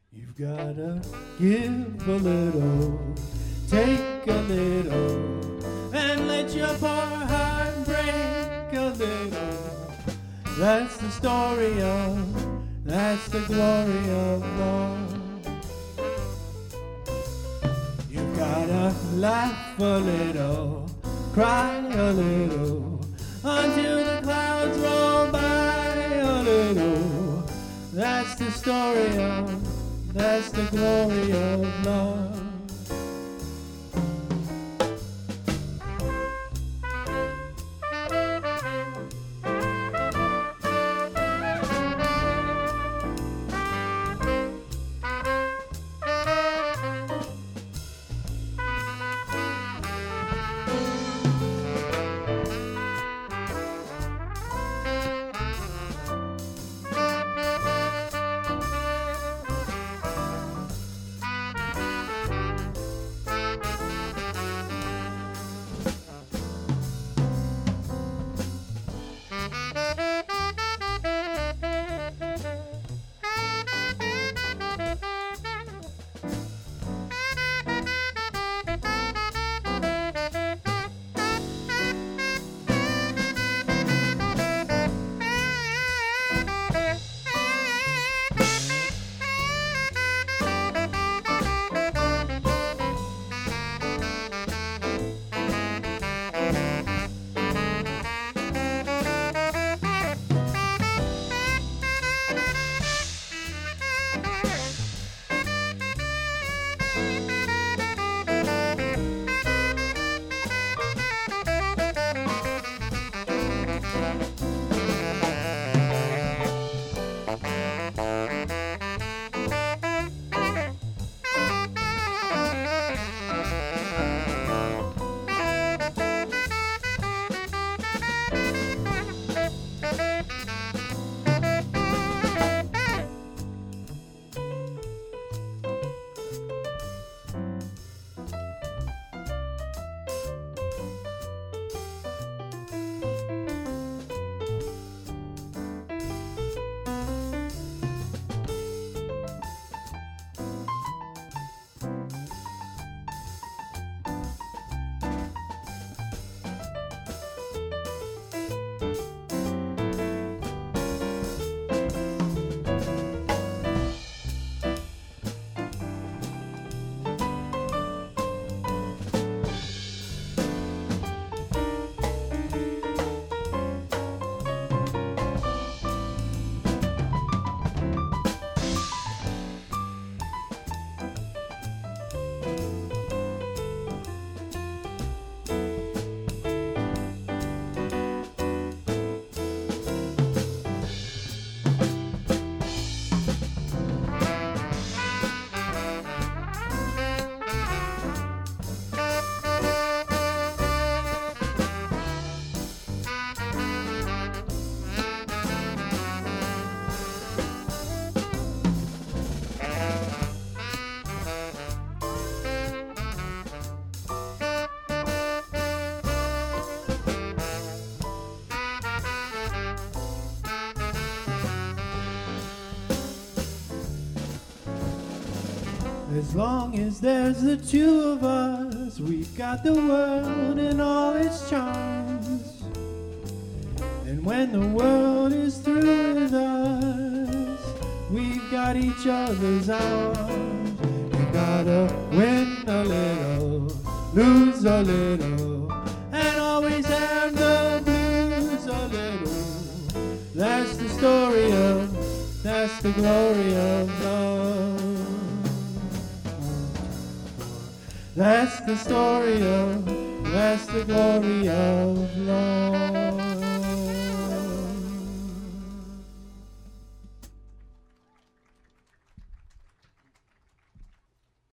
You've gotta give a little, take a little, and let your poor heart break a little. That's the story of, that's the glory of love. You've gotta laugh a little, cry a little, until the clouds roll by a little. That's the story of, that's the glory of love. As long as there's the two of us, we've got the world and all its charms. And when the world is through with us, we've got each other's arms. You gotta win a little, lose a little, and always have the blues a little. That's the story of, that's the glory of love. That's the story of, that's the glory of love.